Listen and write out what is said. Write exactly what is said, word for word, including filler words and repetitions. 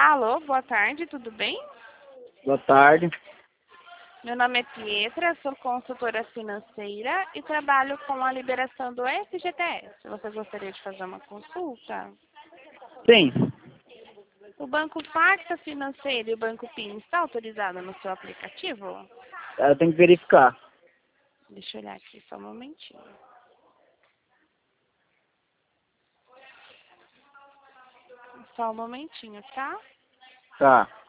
Alô, boa tarde, tudo bem? Boa tarde. Meu nome é Pietra, sou consultora financeira e trabalho com a liberação do F G T S. Você gostaria de fazer uma consulta? Sim. O Banco Facta Financeiro e o Banco PIN está autorizado no seu aplicativo? Eu tenho que verificar. Deixa eu olhar aqui só um momentinho. Só um momentinho, tá? Tá.